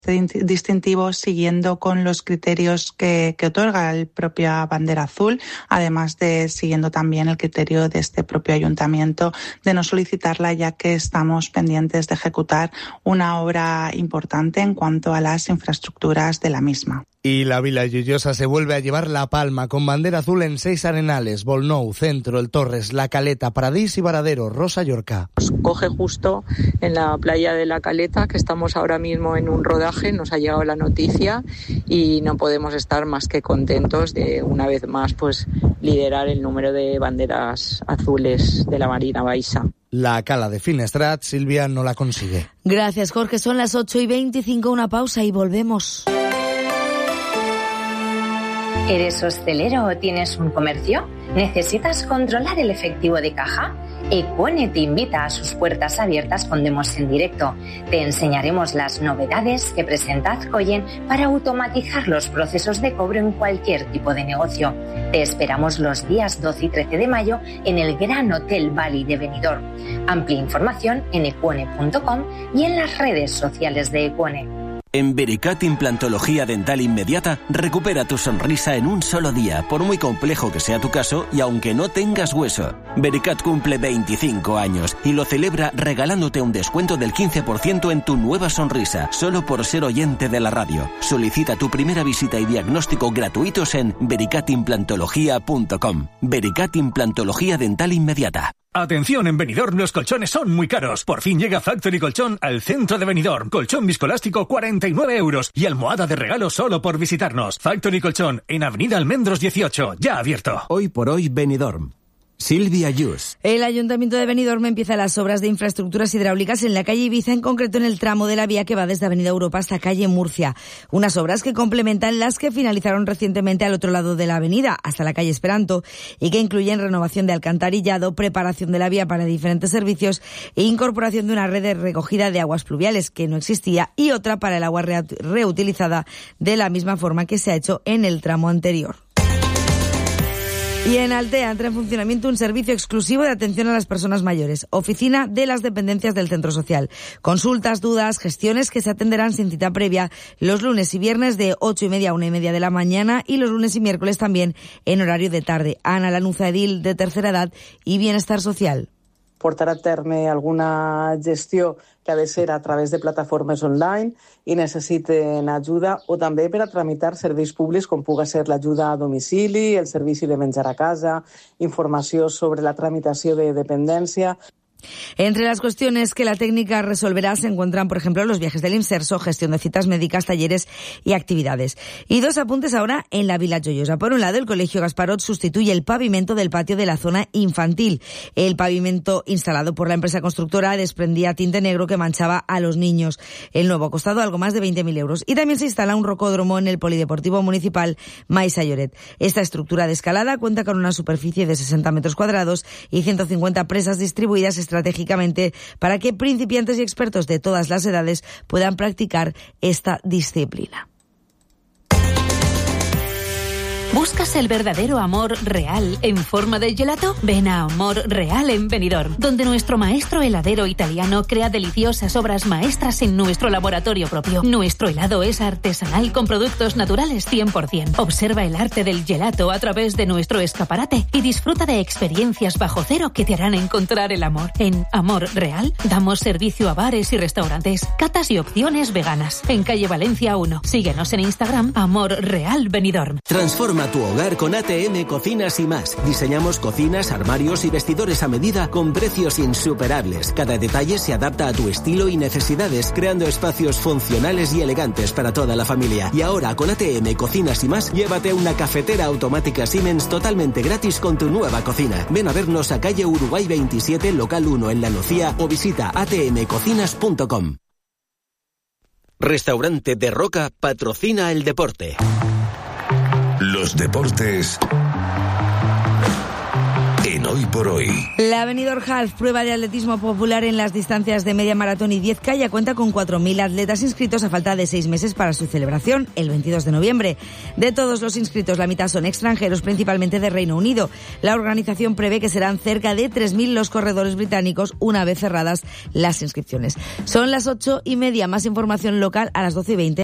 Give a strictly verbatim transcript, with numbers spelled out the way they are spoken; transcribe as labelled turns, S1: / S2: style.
S1: distintivo siguiendo con los criterios que, que otorga la propia bandera azul, además de siguiendo también el criterio de este propio ayuntamiento de no solicitarla, ya que estamos pendientes de ejecutar una obra importante en cuanto a las infraestructuras de la misma.
S2: Y la Vila Joiosa se vuelve a llevar la palma con bandera azul en seis arenales: Volnou, Centro, El Torres, La Caleta, Paradís y Varadero. Rosa Llorca.
S3: Nos coge justo en la playa de La Caleta, que estamos ahora mismo en un rodaje, nos ha llegado la noticia y no podemos estar más que contentos de una vez más pues liderar el número de banderas azules de la Marina Baixa.
S2: La cala de Finestrat, Silvia, no la consigue.
S4: Gracias, Jorge. Son las ocho y veinticinco, una pausa y volvemos.
S5: ¿Eres hostelero o tienes un comercio? ¿Necesitas controlar el efectivo de caja? Ecuone te invita a sus puertas abiertas con demos en directo. Te enseñaremos las novedades que presenta Azcoyen para automatizar los procesos de cobro en cualquier tipo de negocio. Te esperamos los días doce y trece de mayo en el Gran Hotel Valley de Benidorm. Amplia información en ecuone punto com y en las redes sociales de Ecuone.
S6: En Vericat Implantología Dental Inmediata, recupera tu sonrisa en un solo día, por muy complejo que sea tu caso y aunque no tengas hueso. Vericat cumple veinticinco años y lo celebra regalándote un descuento del quince por ciento en tu nueva sonrisa, solo por ser oyente de la radio. Solicita tu primera visita y diagnóstico gratuitos en vericat implantología punto com. Vericat Implantología Dental Inmediata.
S7: Atención, en Benidorm los colchones son muy caros. Por fin llega Factory Colchón al centro de Benidorm. Colchón viscoelástico cuarenta y nueve euros y almohada de regalo solo por visitarnos. Factory Colchón en Avenida Almendros dieciocho, ya abierto.
S8: Hoy por hoy Benidorm. Silvia Yus.
S4: El Ayuntamiento de Benidorm empieza las obras de infraestructuras hidráulicas en la calle Ibiza, en concreto en el tramo de la vía que va desde Avenida Europa hasta calle Murcia. Unas obras que complementan las que finalizaron recientemente al otro lado de la avenida, hasta la calle Esperanto, y que incluyen renovación de alcantarillado, preparación de la vía para diferentes servicios e incorporación de una red de recogida de aguas pluviales que no existía y otra para el agua reutilizada de la misma forma que se ha hecho en el tramo anterior. Y en Altea entra en funcionamiento un servicio exclusivo de atención a las personas mayores, oficina de las dependencias del centro social. Consultas, dudas, gestiones que se atenderán sin cita previa los lunes y viernes de ocho y media a una y media de la mañana y los lunes y miércoles también en horario de tarde. Ana Lanuza, edil de Tercera Edad y Bienestar Social.
S9: Portar a terme alguna gestió que ha de ser a través de plataformes online i necessiten ajuda, o també per a tramitar serveis públics com puga ser l'ajuda a domicili, el servici de menjar a casa, informació sobre la tramitació de dependència.
S4: Entre las cuestiones que la técnica resolverá se encuentran, por ejemplo, los viajes del Inserso, gestión de citas médicas, talleres y actividades. Y dos apuntes ahora en la Vila Joiosa. Por un lado, el Colegio Gasparot sustituye el pavimento del patio de la zona infantil. El pavimento instalado por la empresa constructora desprendía tinte negro que manchaba a los niños. El nuevo ha costado algo más de veinte mil euros. Y también se instala un rocódromo en el Polideportivo Municipal Maisa Lloret. Esta estructura de escalada cuenta con una superficie de sesenta metros cuadrados y ciento cincuenta presas distribuidas estratégicamente para que principiantes y expertos de todas las edades puedan practicar esta disciplina.
S10: ¿Buscas el verdadero amor real en forma de gelato? Ven a Amor Real en Benidorm, donde nuestro maestro heladero italiano crea deliciosas obras maestras en nuestro laboratorio propio. Nuestro helado es artesanal con productos naturales cien por ciento. Observa el arte del gelato a través de nuestro escaparate y disfruta de experiencias bajo cero que te harán encontrar el amor. En Amor Real damos servicio a bares y restaurantes, catas y opciones veganas. En calle Valencia uno. Síguenos en Instagram, Amor Real Benidorm.
S6: Transforma tu hogar con A T M Cocinas y más. Diseñamos cocinas, armarios y vestidores a medida con precios insuperables. Cada detalle se adapta a tu estilo y necesidades, creando espacios funcionales y elegantes para toda la familia. Y ahora con A T M Cocinas y más, llévate una cafetera automática Siemens totalmente gratis con tu nueva cocina. Ven a vernos a calle Uruguay veintisiete, local uno en La Nucía o visita a t m cocinas punto com. Restaurante de Roca patrocina el deporte.
S11: Los deportes en en Hoy por Hoy.
S4: La Benidorm Half, prueba de atletismo popular en las distancias de media maratón y diez K, ya cuenta con cuatro mil atletas inscritos a falta de seis meses para su celebración, el veintidós de noviembre. De todos los inscritos, la mitad son extranjeros, principalmente de Reino Unido. La organización prevé que serán cerca de tres mil los corredores británicos una vez cerradas las inscripciones. Son las ocho y media, más información local a las doce y veinte.